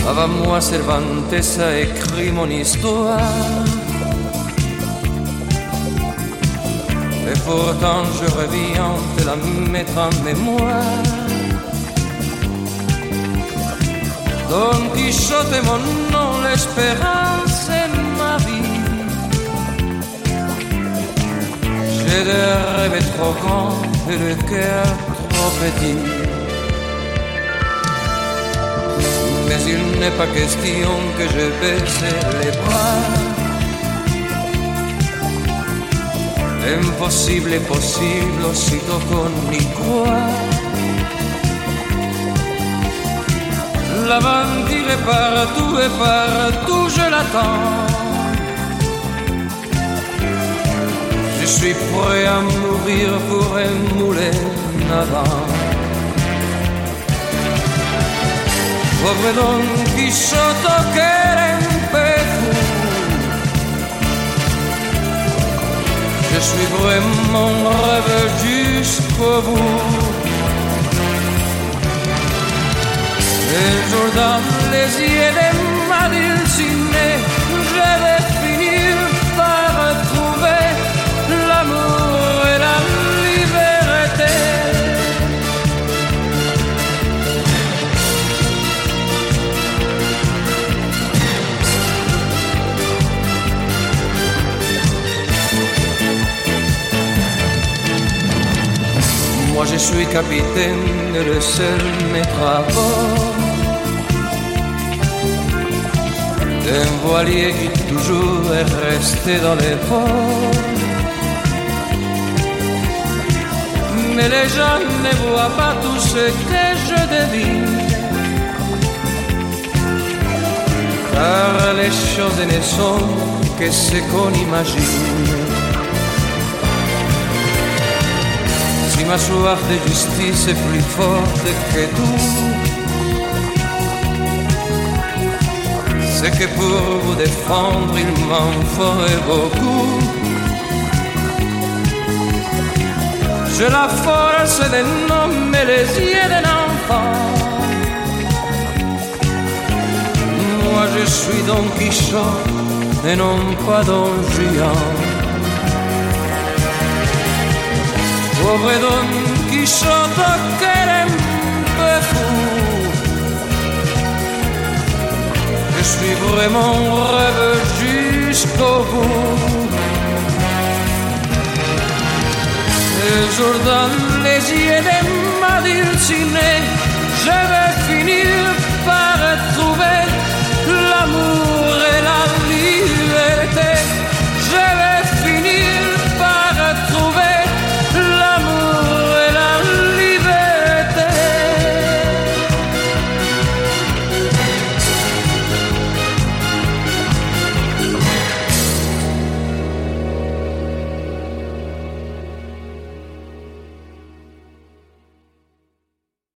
Avant moi, Cervantes a écrit mon histoire. Et pourtant, je reviens de la mettre en mémoire. Don Quichotte est mon nom, l'espérance est ma vie. J'ai des rêves trop grands et le cœur trop petit. Mais il n'est pas question que je baisse les bras. Impossible est possible aussitôt qu'on y croit. L'aventure est partout et partout je l'attends. Je suis prêt à mourir pour un moulin à vent. Pauvre Don Quichotte qu'elle est un peu fou. Je suis vraiment rêve jusqu'au bout. Un jour dans les yeux de ma dulcinée, je vais finir par trouver l'amour et la liberté. Moi je suis capitaine et le seul maître à bord d'un voilier qui toujours est resté dans les ports. Mais les gens ne voient pas tout ce que je devine, car les choses ne sont que ce qu'on imagine. Si ma soif de justice est plus forte que tout, c'est que pour vous défendre il m'en faudrait beaucoup. J'ai la force de nommer les yeux d'un enfant. Moi je suis Don Quichotte et non pas Don Juan. Pauvre Don Quichotte qu'elle est un peu fou. Je suis vraiment rêve jusqu'au bout. Un jour dans les yeux de ma dulcinée, je vais finir